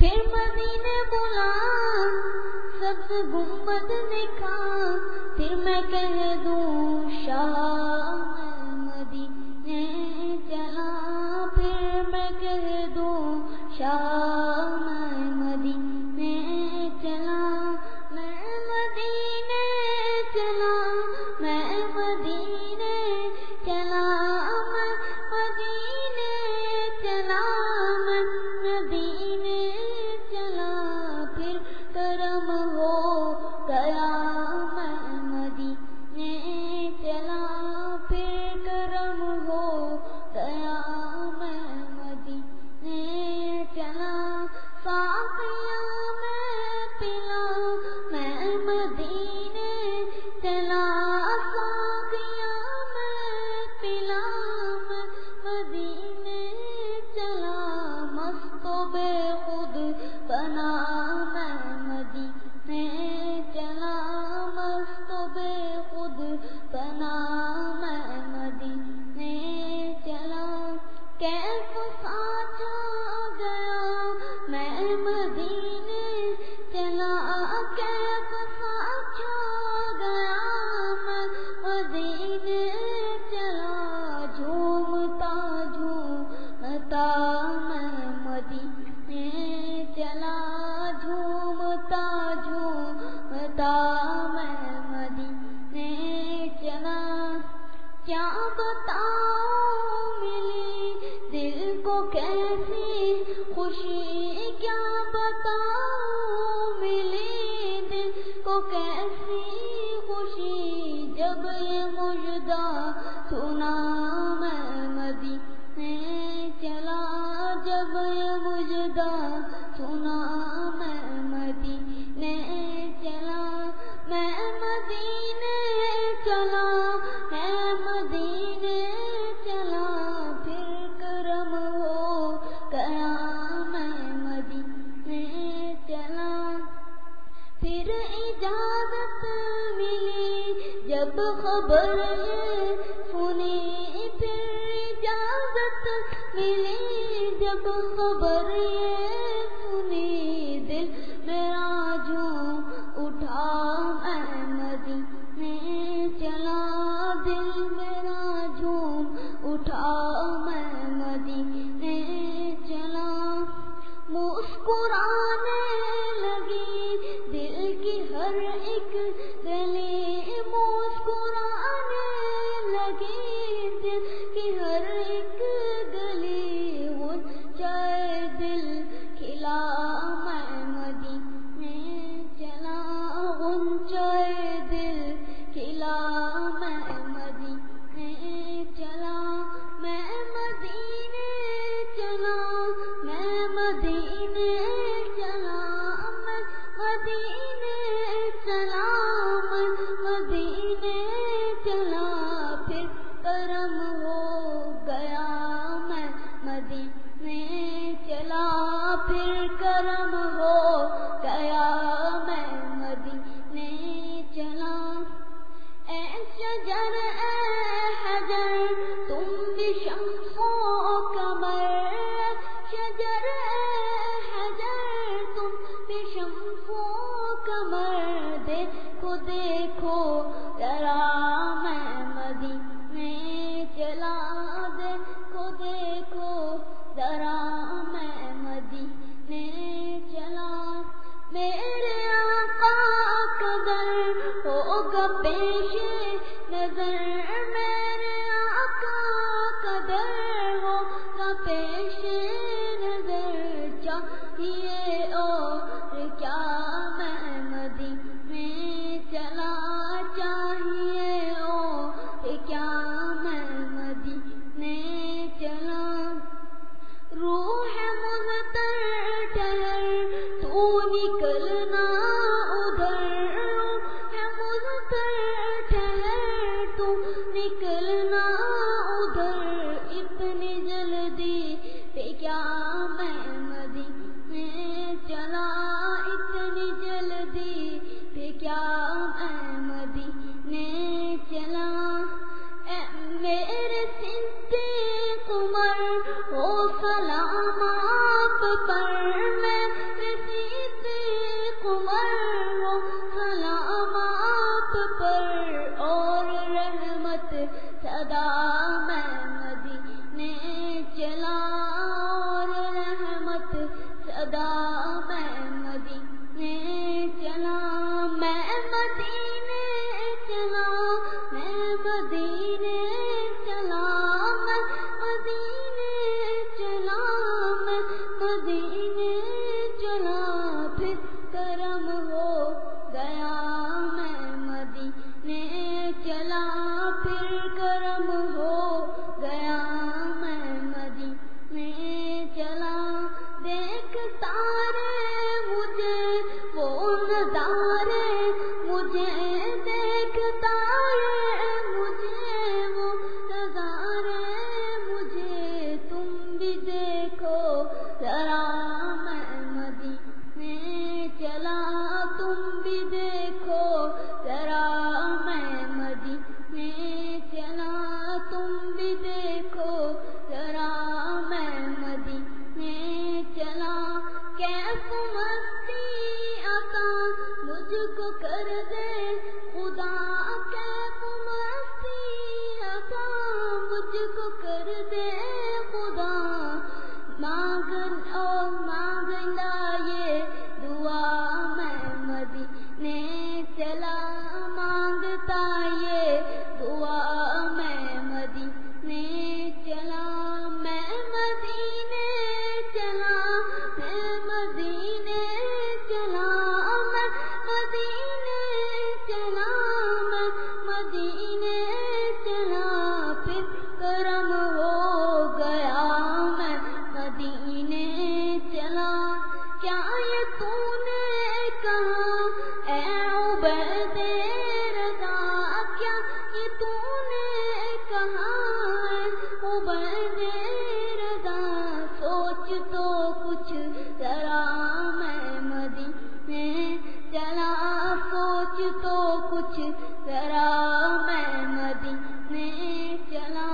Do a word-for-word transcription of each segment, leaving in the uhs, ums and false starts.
پھر مدینے بلا سبز گنبد دکھا، پھر میں کہہ دوں شاہ میں مدینے چلا، پھر میں کہہ دوں شاہ میں مدینے چلا، میں مدینے چلا، میں مدینے چلا، میں مدینے چلا، میں مدینے چلا، پھر کرم ہو گیا میں مدینے چلا، پھر کرم ہو گیا میں مدینے چلا، ساقیاں میں پلا میں مدینے چلا، ساقیاں میں پلا میں مدینے چلا، مست و بے خود بنا میں مدینے چلا، مست و بے خود بنا میں مدینے چلا، کیف سانچا گیا میں مدینے چلا، کیف سانچا گیا میں مدینے چلا، جھومتا جھومتا میں مدینے چلا، جھومتا جھومتا میں مدینے چلا، کیا بتاؤں ملی دل کو کیسی خوشی، کیا بتاؤں ملی دل کو کیسی خوشی، جب یہ مژدہ سنا میں مدینے چلا، جب یہ مژدہ سنا میں مدینے چلا، میں مدینے چلا، میں مدینے چلا، پھر کرم ہو گیا میں مدینے چلا، پھر اجازت ملی جب خبر یہ سنی، پھر اجازت ملی جب خبر یہ سنی، دل میرا جھوم اٹھا میں مدینے چلا، دل میرا جھوم اٹھا میں مدینے چلا، مسکرانے لگی دل کی ہر ایک گلی، مسکرانے لگی دل کی ہر ایک گلی، غنچۂ دل کھلا میں مدینے چلا، غنچۂ دل کھلا میں مدینے چلا، میں مدینے چلا، میں مدینے چلا، میں مدینے چلا، میں مدینے چلا، پھر کرم ہو گیا میں مدینے چلا، پھر کرم ہو گیا میں مدینے چلا، اے شجر اے حجر تم بھی شمس و قمر، شجر اے حجر تم بھی شمس و قمر، دیکھو دیکھو ذرا میں مدینے چلا، دیکھو دیکھو ذرا میں مدینے چلا، میرے آقا کا در ہوگا پیش نظر، میرے آقا کا در ہوگا پیش نظر، چاہیے اور کیا میں مدینے چلا، چاہیے اور کیا میں مدینے چلا، روح مزتر ٹھہر تو نکلنا ادھر، روح مزتر ٹھہر تو نکلنا ادھر، اتنی جلدی پہ کیا میں مدینے چلا، اتنی جلدی پہ کیا میں مدینے چلا، اے میرے صدیق عمر ہو سلام آپ پر، میں صدا میں مدینے چلا اور رحمت صدا میں مدینے چلا میں مدینے چلا میں مدینے چلا میں مدینے چلا میں مدینے چلا پھر کرم ہو گیا میں مدینے چلا پھر کرم ہو گیا میں مدینے چلا دیکھ تارے مجھے وہ نظارے مجھے دیکھ تارے مجھے وہ نظارے مجھے تم بھی دیکھو ذرا میں مدینے چلا تم بھی دیکھو ذرا میں مدینے چلا تم بھی دیکھو ذرا میں مدینے چلا کیف مستی عطا مجھ کو کر دے خدا کیف مستی عطا مجھ کو کر دے خدا مانگن او مانگنا یہ دعا میں مدینے چلا مانگتا یہ دعا میں مدینے چلا میں مدینے چلا میں مدینے چلا میں مدینے چلا میں مدینے چلا پھر کرم ہو گیا میں مدینے چلا کیا یہ تو نے کہا اے عبید رضا کیا یہ تو نے کہا اے عبید رضا سوچ تو کچھ ذرا میں مدینے چلا سوچ تو کچھ ذرا میں مدینے چلا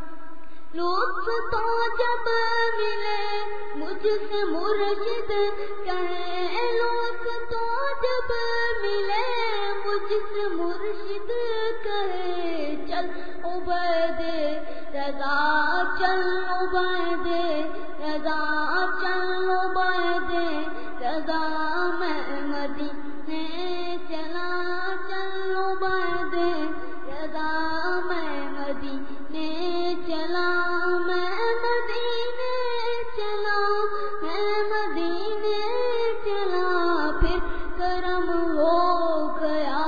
لطف تو جب ملے مجھ سے مرشد کہے لطف تو جب ملے مجھ سے مرشد کہے چل عبید رضا چل عبید رضا چل عبید رضا میں مدینے چلا چل عبید رضا میں مدینے چلا میں مدینے چلا میں مدینے چلا پھر کرم ہو گیا